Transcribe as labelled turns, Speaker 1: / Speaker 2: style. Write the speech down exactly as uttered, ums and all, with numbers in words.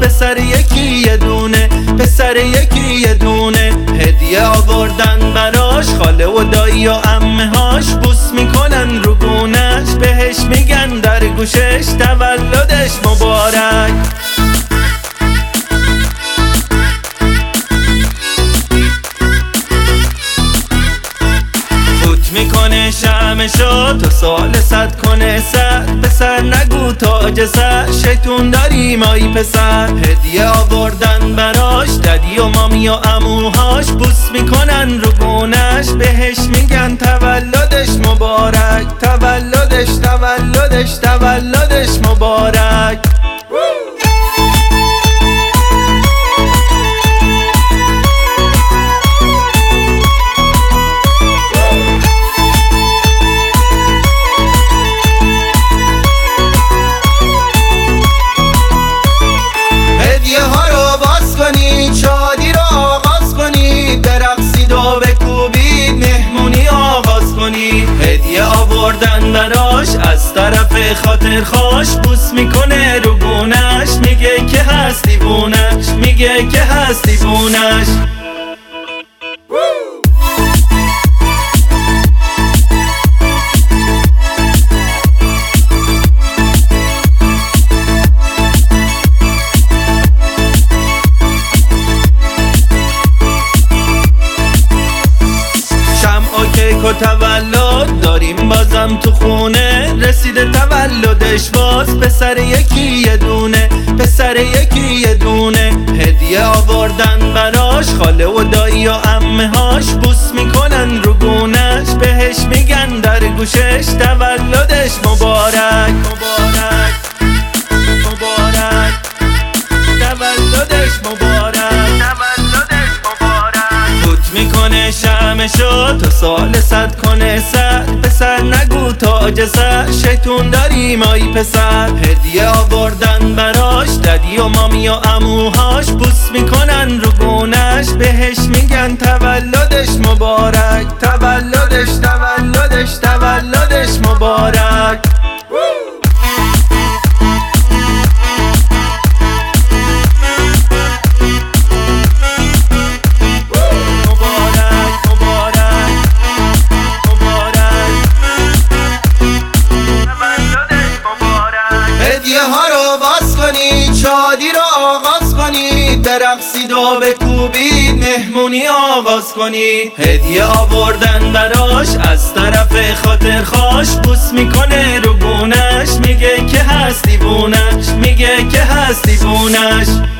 Speaker 1: به سر یکی یه دونه، به سر یکی یه دونه. هدیه آوردن براش خاله و دایی و عمه هاش، بوس میکنن رو گونش، بهش میگن در گوشش تولدش مبارک. میکنه شمشو تو سال صد کنه صد، پسر نگو تاج سر، شیطون داری مایی پسر. هدیه آوردن براش ددی و مامی و عموهاش، بوس میکنن رو گونش، بهش میگن تولدش مبارک، تولدش تولدش تولدش مبارک. هدیه آوردن براش از طرف خاطر خواش، بوس میکنه رو گونش، میگه که هستی بونش، میگه که هستی بونش. و تولد داریم بازم تو خونه، رسیده تولدش باز به سر یکی یه دونه، به سر یکی یه دونه. هدیه آوردن براش خاله و دایی و عمه هاش، بوس میکنن رو گونش، بهش میگن در گوشش تولدش مبارک، مبارک مبارک تولدش مبارک، تولدش مبارک. فوت میکنه شمشو تو سال صد کنه صد، پسر نگو تاج سر، شیطون داری مایی پسر. هدیه آوردن براش ددی و مامی و عموهاش، بوس میکنن رو گونش، بهش میگن تولدش مبارک، تولدش تولدش تولدش مبارک. هدیه ها رو باز کنید، شادی رو آغاز کنید، برقصید و بکوبید، مهمونی آغاز کنید. هدیه آوردن براش از طرف خاطر خواش، بوس میکنه رو گونش، میگه که هستی بونش، میگه که هستی بونش.